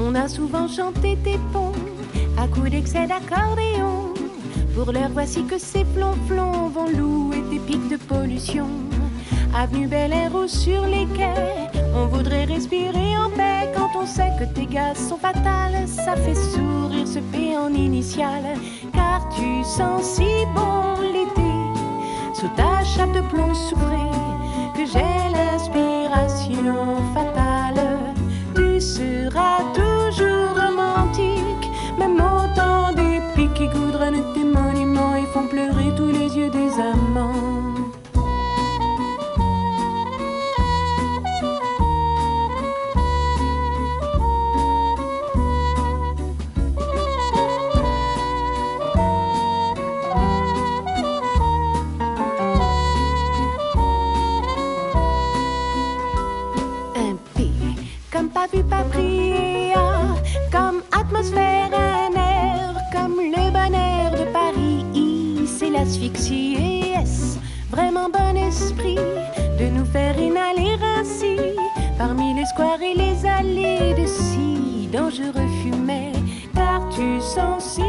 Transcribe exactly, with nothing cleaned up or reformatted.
On a souvent chanté tes ponts à coups d'excès d'accordéon. Pour l'heure, voici que ces flonflons vont louer tes pics de pollution. Avenue Bel Air ou sur les quais, on voudrait respirer en paix quand on sait que tes gaz sont fatales. Ça fait sourire ce P en initial, car tu sens si bon l'été. Sous ta chape de plomb soufré, que j'ai l'inspiration fatale. Tu seras toujours romantique, même au temps des pics qui goudronnent tes monuments et font pleurer tous les yeux des amants. Pas vu, pas prié, ah, comme atmosphère, un air, comme le bon air de Paris. C'est l'asphyxie et est-ce vraiment bon esprit de nous faire inhaler ainsi parmi les squares et les allées de si dangereux fumets, car tu sens